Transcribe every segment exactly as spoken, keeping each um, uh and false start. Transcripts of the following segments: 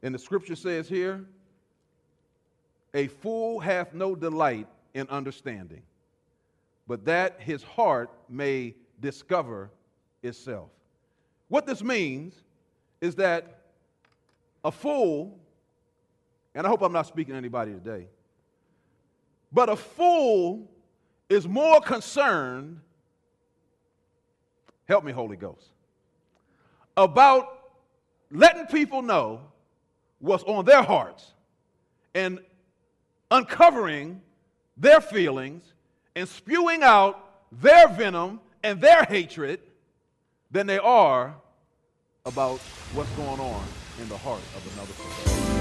And the scripture says here, a fool hath no delight in understanding, but that his heart may discover itself. What this means is that a fool, and I hope I'm not speaking to anybody today, but a fool is more concerned, help me, Holy Ghost, about letting people know what's on their hearts and uncovering their feelings and spewing out their venom and their hatred than they are about what's going on in the heart of another person.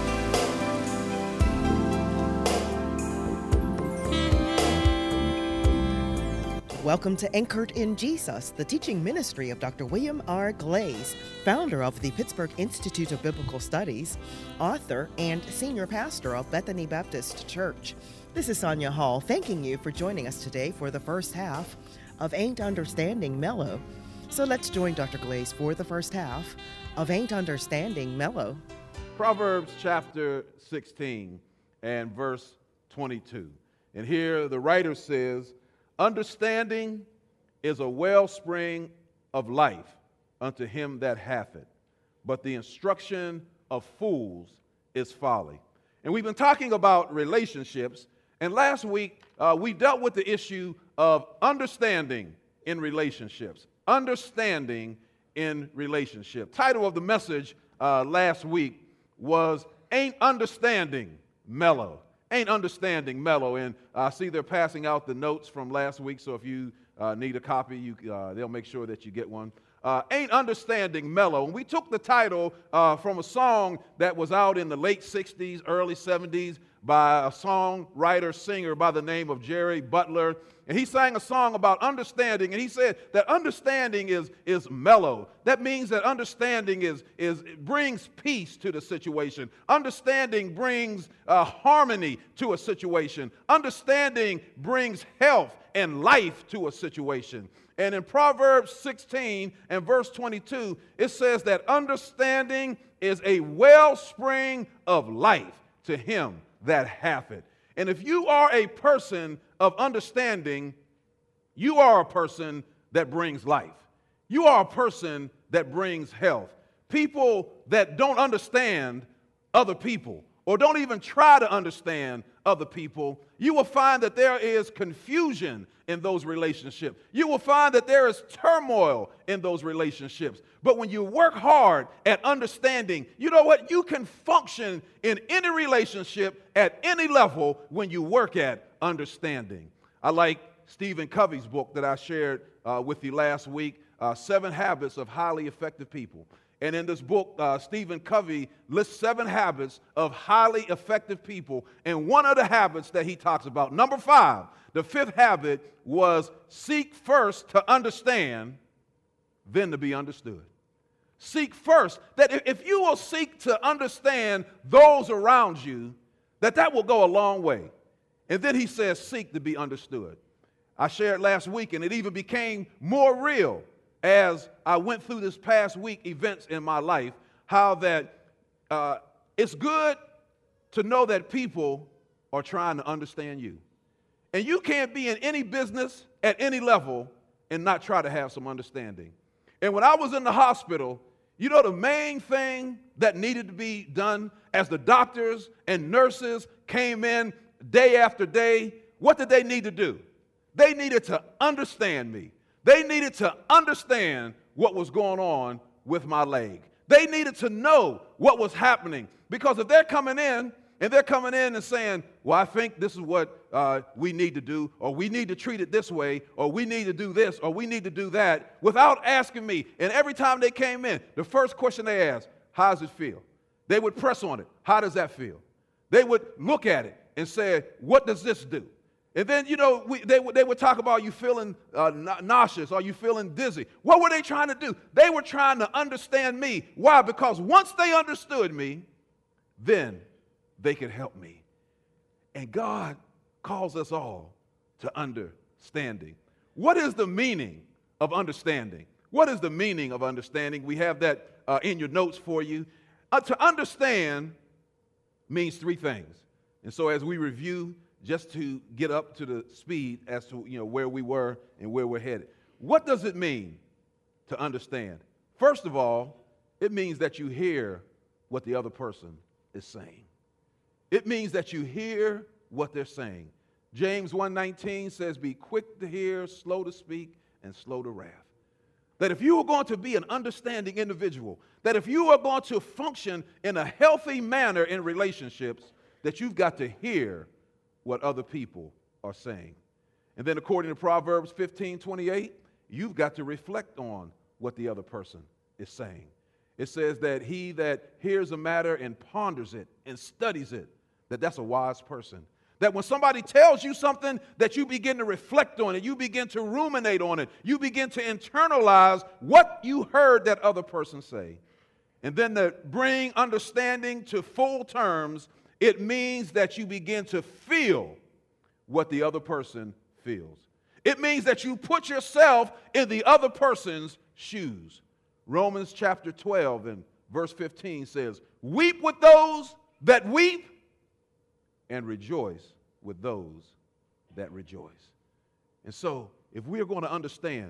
Welcome to Anchored in Jesus, the teaching ministry of Doctor William R. Glaze, founder of the Pittsburgh Institute of Biblical Studies, author, and senior pastor of Bethany Baptist Church. This is Sonia Hall, thanking you for joining us today for the first half of Ain't Understanding Mellow. So let's join Doctor Glaze for the first half of Ain't Understanding Mellow. Proverbs chapter sixteen and verse twenty-two. And here the writer says, understanding is a wellspring of life unto him that hath it, but the instruction of fools is folly. And we've been talking about relationships, and last week uh, we dealt with the issue of understanding in relationships. Understanding in relationship. Title of the message uh, last week was Ain't Understanding Mellow. Ain't Understanding Mellow. And I see they're passing out the notes from last week, so if you uh, need a copy, you, uh, they'll make sure that you get one. Uh, Ain't Understanding Mellow. And we took the title uh, from a song that was out in the late sixties, early seventies by a songwriter, singer by the name of Jerry Butler. And he sang a song about understanding, and he said that understanding is, is mellow. That means that understanding is, is it brings peace to the situation. Understanding brings uh, harmony to a situation. Understanding brings health and life to a situation. And in Proverbs sixteen and verse twenty-two, it says that understanding is a wellspring of life to him that hath it. And if you are a person of understanding, you are a person that brings life. You are a person that brings health. People that don't understand other people or don't even try to understand other people, you will find that there is confusion in those relationships. You will find that there is turmoil in those relationships. But when you work hard at understanding, you know what? You can function in any relationship at any level when you work at understanding. I like Stephen Covey's book that I shared uh, with you last week, uh, Seven Habits of Highly Effective People. And in this book, uh, Stephen Covey lists seven habits of highly effective people. And one of the habits that he talks about, number five, the fifth habit was seek first to understand, then to be understood. Seek first. That if you will seek to understand those around you, that that will go a long way. And then he says, seek to be understood. I shared last week, and it even became more real as I went through this past week events in my life, how that uh, it's good to know that people are trying to understand you. And you can't be in any business at any level and not try to have some understanding. And when I was in the hospital, you know the main thing that needed to be done as the doctors and nurses came in day after day, what did they need to do? They needed to understand me. They needed to understand what was going on with my leg. They needed to know what was happening. Because if they're coming in and they're coming in and saying, well, I think this is what uh, we need to do, or we need to treat it this way, or we need to do this, or we need to do that, without asking me. And every time they came in, the first question they asked, how does it feel? They would press on it. How does that feel? They would look at it and say, what does this do? And then, you know, we, they, they would talk about you feeling uh, nauseous or you feeling dizzy. What were they trying to do? They were trying to understand me. Why? Because once they understood me, then they could help me. And God calls us all to understanding. What is the meaning of understanding? What is the meaning of understanding? We have that uh, in your notes for you. uh, to understand means three things. And so as we review, just to get up to the speed as to, you know, where we were and where we're headed. What does it mean to understand? First of all, it means that you hear what the other person is saying. It means that you hear what they're saying. James one nineteen says, be quick to hear, slow to speak, and slow to wrath. That if you are going to be an understanding individual, that if you are going to function in a healthy manner in relationships, that you've got to hear what other people are saying. And then according to Proverbs fifteen twenty-eight, you've got to reflect on what the other person is saying. It says that he that hears a matter and ponders it and studies it, that that's a wise person. That when somebody tells you something, that you begin to reflect on it, you begin to ruminate on it, you begin to internalize what you heard that other person say. And then to bring understanding to full terms, it means that you begin to feel what the other person feels. It means that you put yourself in the other person's shoes. Romans chapter twelve and verse fifteen says, weep with those that weep and rejoice with those that rejoice. And so, if we're going to understand,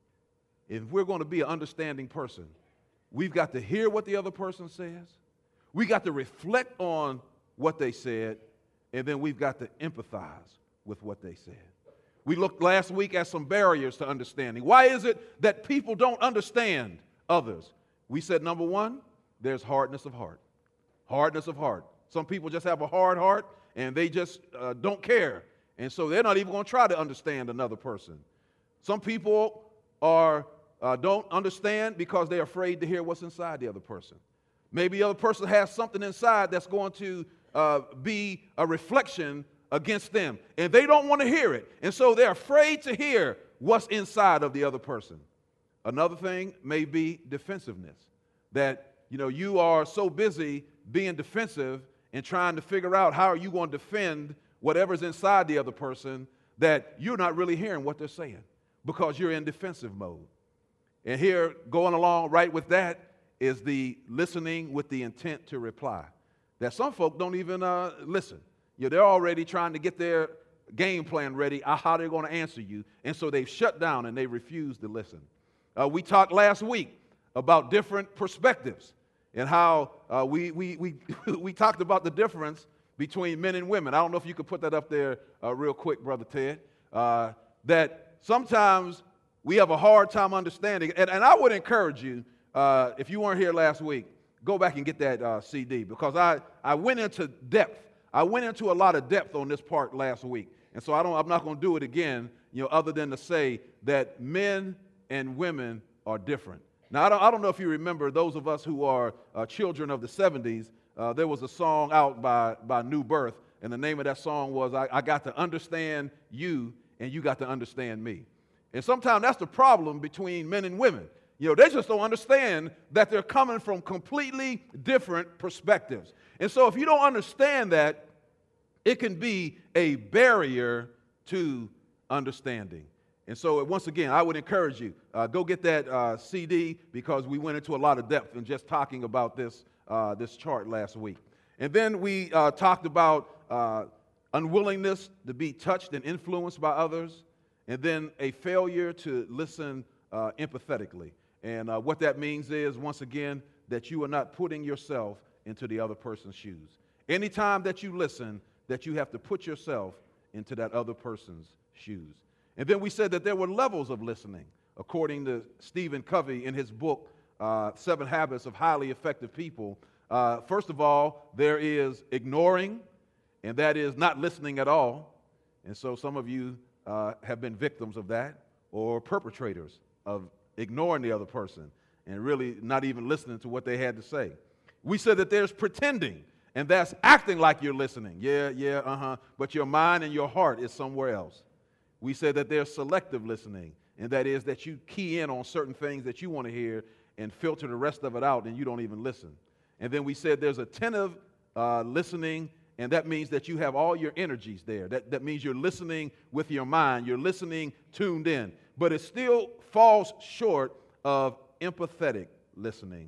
if we're going to be an understanding person, we've got to hear what the other person says. We got to reflect on what they said, and then we've got to empathize with what they said. We looked last week at some barriers to understanding. Why is it that people don't understand others? We said, number one, there's hardness of heart. Hardness of heart. Some people just have a hard heart, and they just uh, don't care. And so they're not even going to try to understand another person. Some people are uh, don't understand because they're afraid to hear what's inside the other person. Maybe the other person has something inside that's going to uh, be a reflection against them, and they don't want to hear it. And so they're afraid to hear what's inside of the other person. Another thing may be defensiveness, that, you know, you are so busy being defensive and trying to figure out how are you going to defend whatever's inside the other person, that you're not really hearing what they're saying because you're in defensive mode. And here, going along right with that, is the listening with the intent to reply. That some folk don't even uh, listen. You know, they're already trying to get their game plan ready, uh, how they're going to answer you, and so they've shut down and they refuse to listen. Uh, we talked last week about different perspectives and how uh, we, we, we, we talked about the difference between men and women. I don't know if you could put that up there uh, real quick, Brother Ted, uh, that sometimes we have a hard time understanding. And, and I would encourage you, uh, if you weren't here last week, go back and get that uh, C D, because I, I went into depth. I went into a lot of depth on this part last week. And so I don't, I'm not going to do it again, you know, other than to say that men and women are different. Now, I don't, I don't know if you remember, those of us who are uh, children of the seventies, uh, there was a song out by, by New Birth, and the name of that song was, I, I got to understand you, and you got to understand me. And sometimes that's the problem between men and women. You know, they just don't understand that they're coming from completely different perspectives. And so if you don't understand that, it can be a barrier to understanding. And so once again, I would encourage you, uh, go get that uh, C D, because we went into a lot of depth in just talking about this, uh, this chart last week. And then we uh, talked about uh, unwillingness to be touched and influenced by others, and then a failure to listen uh, empathetically. And uh, what that means is, once again, that you are not putting yourself into the other person's shoes. Anytime that you listen, that you have to put yourself into that other person's shoes. And then we said that there were levels of listening, according to Stephen Covey in his book, uh, Seven Habits of Highly Effective People. Uh, first of all, there is ignoring, and that is not listening at all. And so some of you uh, have been victims of that, or perpetrators of ignoring the other person and really not even listening to what they had to say. We said that there's pretending, and that's acting like you're listening. Yeah, yeah, uh-huh. But your mind and your heart is somewhere else. We said that there's selective listening, and that is that you key in on certain things that you want to hear and filter the rest of it out, and you don't even listen. And then we said there's attentive uh, listening, and that means that you have all your energies there. That, that means you're listening with your mind. You're listening tuned in. But it still falls short of empathetic listening,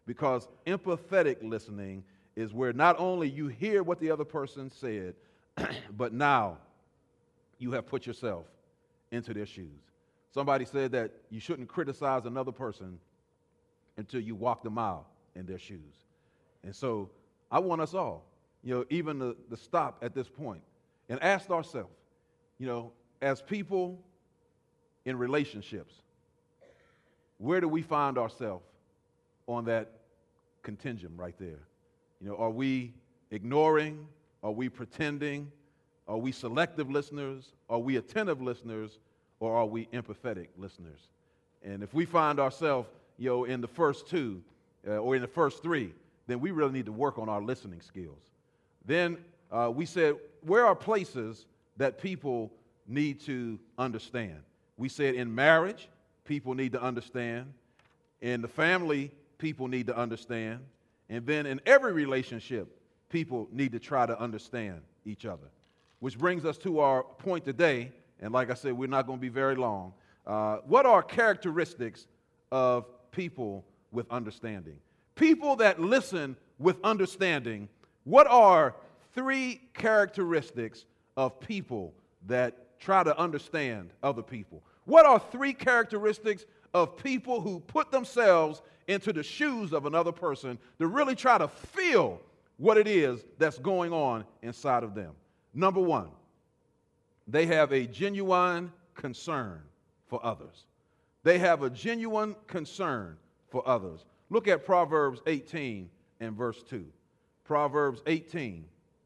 because empathetic listening is where not only you hear what the other person said, but now you have put yourself into their shoes. Somebody said that you shouldn't criticize another person until you walk the mile in their shoes. And so I want us all, you know, even to, to stop at this point and ask ourselves, you know, as people in relationships, where do we find ourselves on that contingent right there? You know, are we ignoring? Are we pretending? Are we selective listeners? Are we attentive listeners? Or are we empathetic listeners? And if we find ourselves, you know, in the first two uh, or in the first three, then we really need to work on our listening skills. Then uh, we said, where are places that people need to understand? We said in marriage, people need to understand. In the family, people need to understand. And then in every relationship, people need to try to understand each other. Which brings us to our point today, and like I said, we're not going to be very long. Uh, what are characteristics of people with understanding? People that listen with understanding, what are three characteristics of people that try to understand other people? What are three characteristics of people who put themselves into the shoes of another person to really try to feel what it is that's going on inside of them? Number one, they have a genuine concern for others. They have a genuine concern for others. Look at Proverbs eighteen and verse two. Proverbs eighteen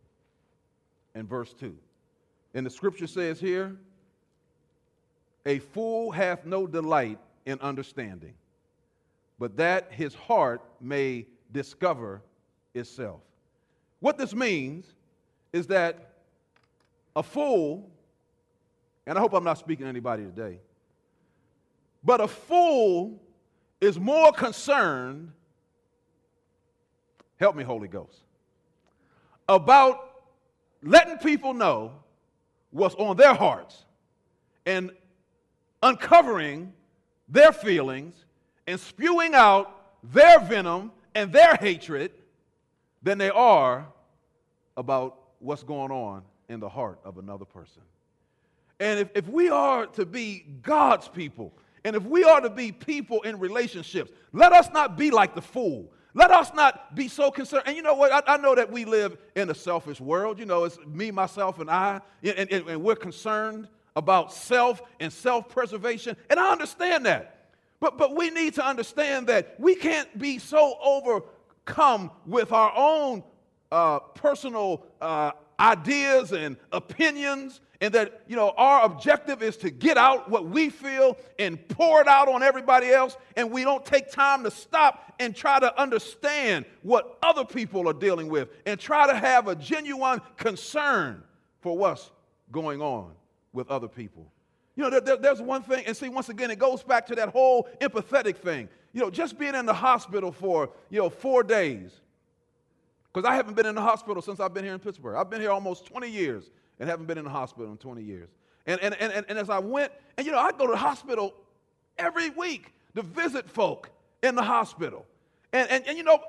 and verse two. And the scripture says here, a fool hath no delight in understanding, but that his heart may discover itself. What this means is that a fool, and I hope I'm not speaking to anybody today, but a fool is more concerned, help me, Holy Ghost, about letting people know what's on their hearts and uncovering their feelings and spewing out their venom and their hatred than they are about what's going on in the heart of another person. And if, if we are to be God's people, and if we are to be people in relationships, let us not be like the fool. Let us not be so concerned. And you know what? I, I know that we live in a selfish world. You know, it's me, myself, and I, and, and, and we're concerned about self and self-preservation, and I understand that. But, but we need to understand that we can't be so overcome with our own uh, personal uh, ideas and opinions, and that, you know, our objective is to get out what we feel and pour it out on everybody else, and we don't take time to stop and try to understand what other people are dealing with and try to have a genuine concern for what's going on with other people. You know, there, there, there's one thing, and see, once again, it goes back to that whole empathetic thing. You know, just being in the hospital for, you know, four days, because I haven't been in the hospital since I've been here in Pittsburgh. I've been here almost twenty years and haven't been in the hospital in twenty years. And, and, and, and as I went, and, you know, I go to the hospital every week to visit folk in the hospital. And, and, and, you know,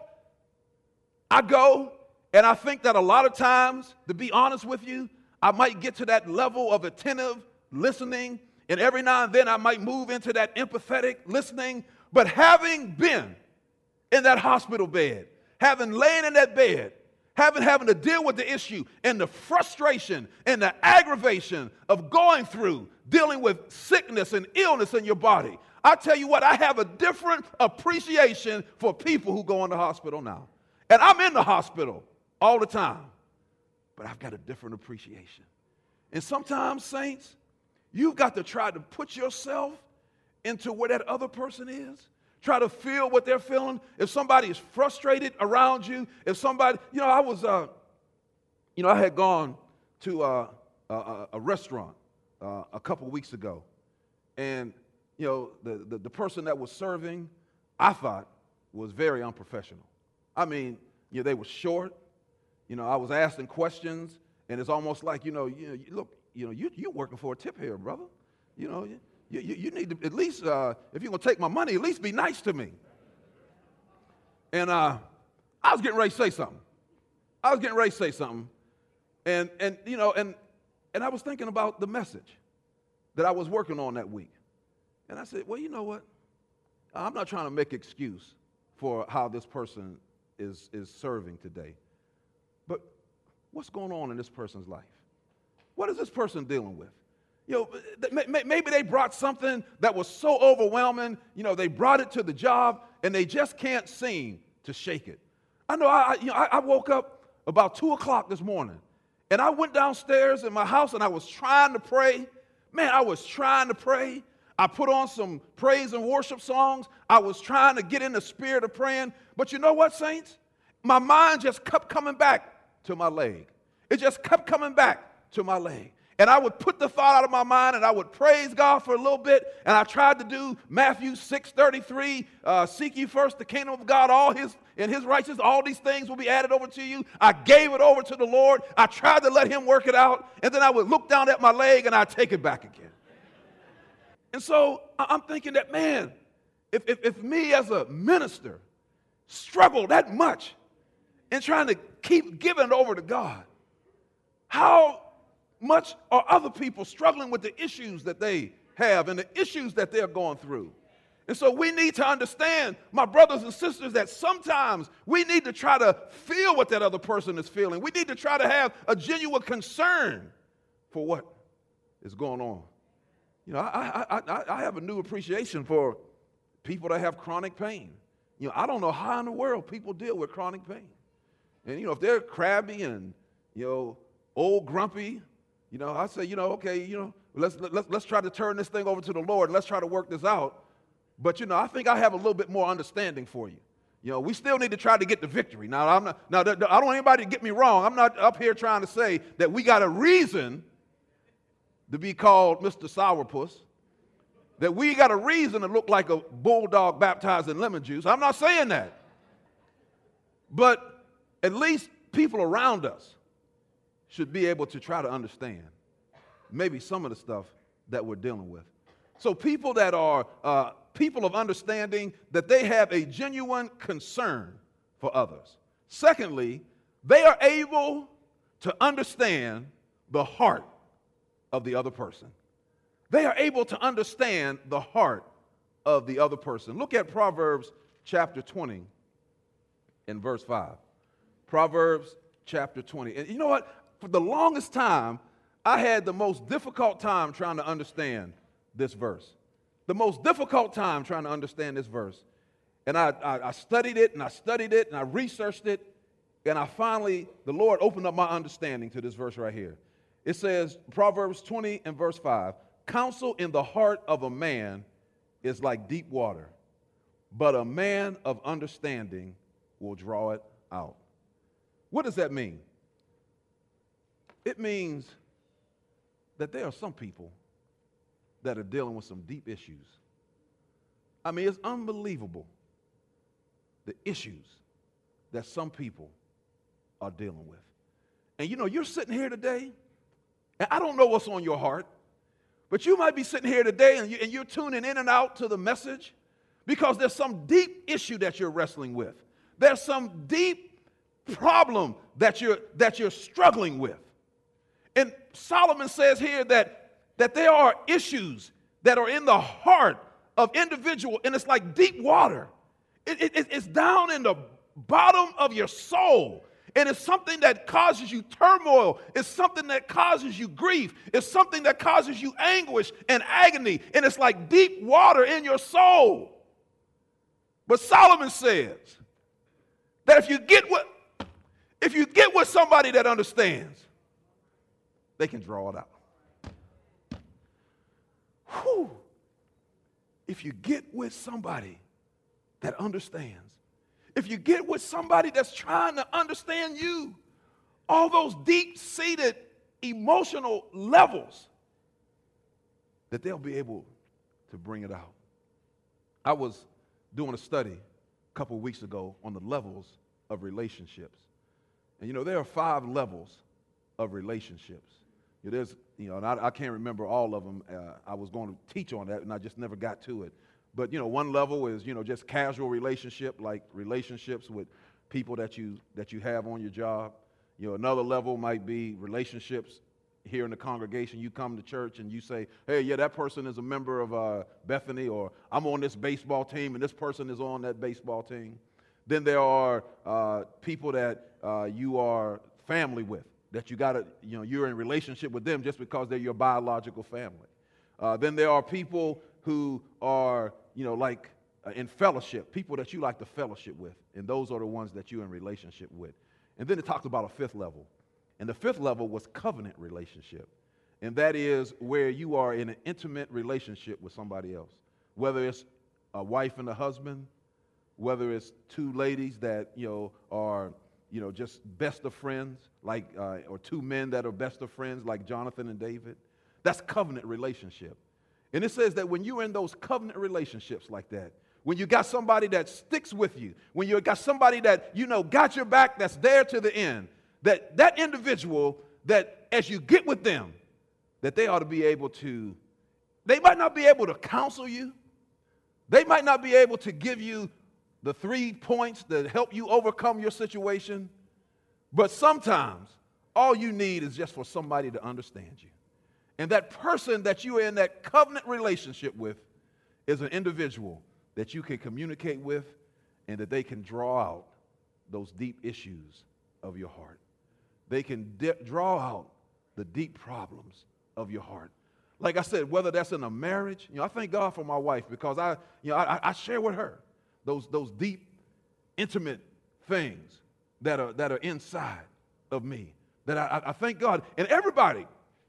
I go, and I think that a lot of times, to be honest with you, I might get to that level of attentive listening, and every now and then I might move into that empathetic listening. But having been in that hospital bed, having lain in that bed, having having to deal with the issue and the frustration and the aggravation of going through dealing with sickness and illness in your body, I tell you what, I have a different appreciation for people who go in the hospital now. And I'm in the hospital all the time, but I've got a different appreciation. And sometimes, saints, you've got to try to put yourself into where that other person is. Try to feel what they're feeling. If somebody is frustrated around you, if somebody, you know, I was, uh, you know, I had gone to uh, a, a restaurant uh, a couple weeks ago, and, you know, the, the, the person that was serving, I thought, was very unprofessional. I mean, you know, they were short. You know, I was asking questions, and it's almost like, you know, you, know, look, you know, you, you're working for a tip here, brother. You know, you, you, you need to at least, uh, if you're going to take my money, at least be nice to me. And uh, I was getting ready to say something. I was getting ready to say something. And, and you know, and, and I was thinking about the message that I was working on that week. And I said, well, you know what? I'm not trying to make excuse for how this person is, is serving today. But what's going on in this person's life? What is this person dealing with? You know, maybe they brought something that was so overwhelming, you know, they brought it to the job and they just can't seem to shake it. I know I, you know, I woke up about two o'clock this morning and I went downstairs in my house and I was trying to pray. Man, I was trying to pray. I put on some praise and worship songs. I was trying to get in the spirit of praying. But you know what, saints? My mind just kept coming back to my leg. It just kept coming back to my leg. And I would put the thought out of my mind and I would praise God for a little bit. And I tried to do Matthew six thirty-three, uh, seek ye first the kingdom of God, all his and his righteousness, all these things will be added over to you. I gave it over to the Lord. I tried to let him work it out. And then I would look down at my leg and I'd take it back again. And so I'm thinking that, man, if, if, if me as a minister struggle that much in trying to keep giving it over to God, how much are other people struggling with the issues that they have and the issues that they're going through? And so we need to understand, my brothers and sisters, that sometimes we need to try to feel what that other person is feeling. We need to try to have a genuine concern for what is going on. You know, I, I, I, I have a new appreciation for people that have chronic pain. You know, I don't know how in the world people deal with chronic pain. And, you know, if they're crabby and, you know, old grumpy, you know, I say, you know, okay, you know, let's, let's, let's try to turn this thing over to the Lord and let's try to work this out. But, you know, I think I have a little bit more understanding for you. You know, we still need to try to get the victory. Now, I'm not, now, I don't want anybody to get me wrong. I'm not up here trying to say that we got a reason to be called Mister Sourpuss, that we got a reason to look like a bulldog baptized in lemon juice. I'm not saying that. But at least people around us should be able to try to understand maybe some of the stuff that we're dealing with. So people that are uh, people of understanding, that they have a genuine concern for others. Secondly, they are able to understand the heart of the other person. They are able to understand the heart of the other person. Look at Proverbs chapter twenty and verse five. Proverbs chapter twenty. And you know what? For the longest time, I had the most difficult time trying to understand this verse. The most difficult time trying to understand this verse. And I, I, I studied it and I studied it and I researched it. And I finally, the Lord opened up my understanding to this verse right here. It says, Proverbs twenty and verse five, counsel in the heart of a man is like deep water, but a man of understanding will draw it out. What does that mean? It means that there are some people that are dealing with some deep issues. I mean, it's unbelievable the issues that some people are dealing with. And you know, you're sitting here today, and I don't know what's on your heart, but you might be sitting here today and, you, and you're tuning in and out to the message because there's some deep issue that you're wrestling with. There's some deep problem that you're, that you're struggling with. And Solomon says here that, that there are issues that are in the heart of individual, and it's like deep water. It, it, it's down in the bottom of your soul. And it's something that causes you turmoil. It's something that causes you grief. It's something that causes you anguish and agony. And it's like deep water in your soul. But Solomon says that if you get with, if you get with somebody that understands, they can draw it out. Whew. If you get with somebody that understands, if you get with somebody that's trying to understand you, all those deep-seated emotional levels, that they'll be able to bring it out. I was doing a study a couple of weeks ago on the levels of relationships. And you know, there are five levels of relationships. You know, there's, you know, and I, I can't remember all of them. Uh, I was going to teach on that, and I just never got to it. But, you know, one level is, you know, just casual relationship, like relationships with people that you that you have on your job. You know, another level might be relationships here in the congregation. You come to church and you say, hey, yeah, that person is a member of uh, Bethany, or I'm on this baseball team and this person is on that baseball team. Then there are uh, people that uh, you are family with, that you got to, you know, you're in relationship with them just because they're your biological family. Uh, then there are people who are, you know, like uh, in fellowship, people that you like to fellowship with, and those are the ones that you're in relationship with. And then it talks about a fifth level, and the fifth level was covenant relationship, and that is where you are in an intimate relationship with somebody else, whether it's a wife and a husband, whether it's two ladies that, you know, are, you know, just best of friends, like, uh, or two men that are best of friends, like Jonathan and David. That's covenant relationship. And it says that when you're in those covenant relationships like that, when you got somebody that sticks with you, when you got somebody that, you know, got your back, that's there to the end, that that individual, that as you get with them, that they ought to be able to, they might not be able to counsel you. They might not be able to give you the three points that help you overcome your situation, but sometimes all you need is just for somebody to understand you. And that person that you are in that covenant relationship with is an individual that you can communicate with and that they can draw out those deep issues of your heart. They can di- draw out the deep problems of your heart. Like I said, whether that's in a marriage, you know, I thank God for my wife because I, you know, I, I share with her those, those deep, intimate things that are, that are inside of me, that I, I thank God. And everybody,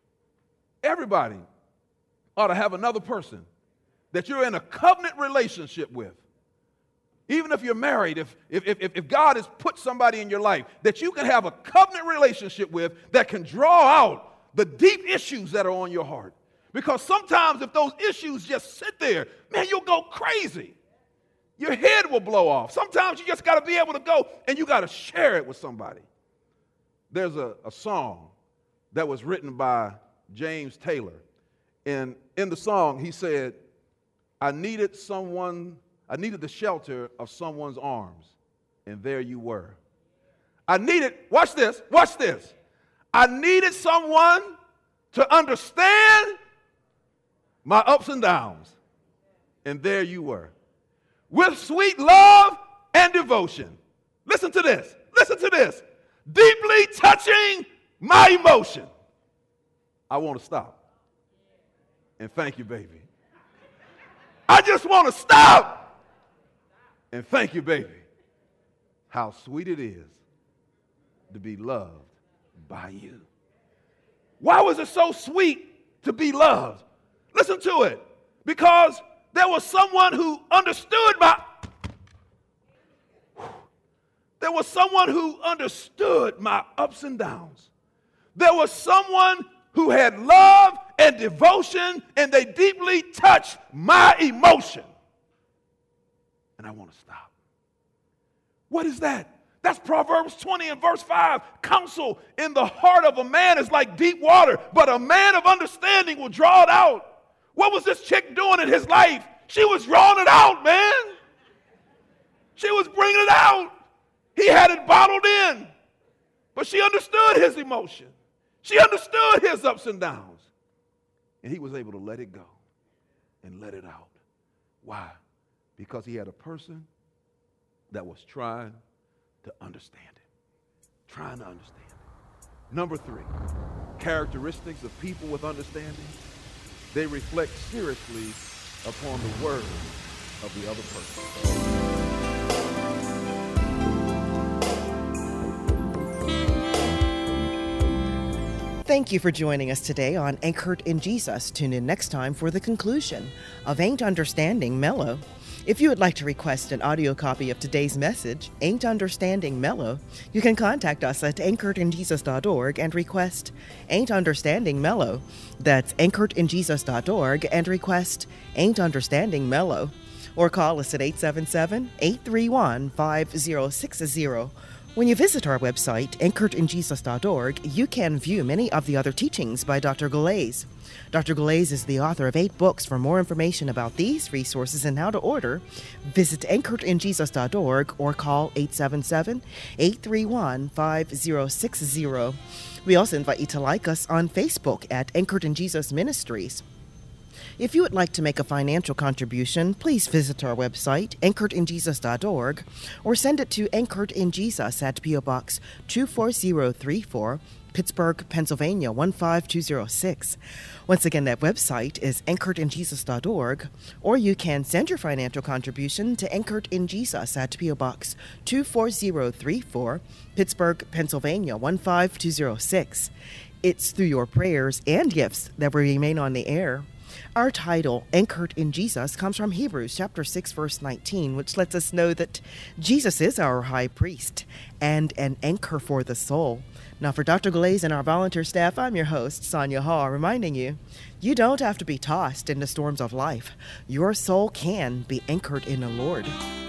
everybody ought to have another person that you're in a covenant relationship with. Even if you're married, if, if, if, if God has put somebody in your life that you can have a covenant relationship with that can draw out the deep issues that are on your heart. Because sometimes if those issues just sit there, man, you'll go crazy. Your head will blow off. Sometimes you just got to be able to go and you got to share it with somebody. There's a, a song that was written by James Taylor. And in the song, he said, I needed someone, I needed the shelter of someone's arms, and there you were. I needed, watch this, watch this. I needed someone to understand my ups and downs, and there you were. With sweet love and devotion. Listen to this, listen to this. Deeply touching my emotion. I want to stop. And thank you, baby. I just want to stop. And thank you, baby. How sweet it is to be loved by you. Why was it so sweet to be loved? Listen to it. Because there was someone who understood my There was someone who understood my ups and downs. There was someone who had love and devotion, and they deeply touched my emotion. And I want to stop. What is that? That's Proverbs twenty and verse five. Counsel in the heart of a man is like deep water, but a man of understanding will draw it out. What was this chick doing in his life? She was drawing it out, man. She was bringing it out. He had it bottled in, but she understood his emotion. She understood his ups and downs, and he was able to let it go and let it out. Why? Because he had a person that was trying to understand it, trying to understand it. Number three, characteristics of people with understanding. They reflect seriously upon the word of the other person. Thank you for joining us today on Anchored in Jesus. Tune in next time for the conclusion of Ain't Understanding Mellow. If you would like to request an audio copy of today's message, Ain't Understanding Mellow, you can contact us at anchored in jesus dot org and request Ain't Understanding Mellow. That's anchored in jesus dot org and request Ain't Understanding Mellow. Or call us at eight seven seven, eight three one, five zero six zero. When you visit our website, anchored in jesus dot org, you can view many of the other teachings by Doctor Galais. Doctor Galais is the author of eight books. For more information about these resources and how to order, visit anchored in jesus dot org or call eight seven seven, eight three one, five zero six zero. We also invite you to like us on Facebook at Anchored in Jesus Ministries. If you would like to make a financial contribution, please visit our website, anchored in jesus dot org, or send it to Anchored in Jesus at P O Box two four zero three four, Pittsburgh, Pennsylvania one five two zero six. Once again, that website is anchored in jesus dot org, or you can send your financial contribution to Anchored in Jesus at P O Box two four zero three four, Pittsburgh, Pennsylvania one five two zero six. It's through your prayers and gifts that we remain on the air. Our title, Anchored in Jesus, comes from Hebrews chapter six, verse nineteen, which lets us know that Jesus is our high priest and an anchor for the soul. Now, for Doctor Galais and our volunteer staff, I'm your host, Sonia Hall, reminding you, you don't have to be tossed in the storms of life. Your soul can be anchored in the Lord.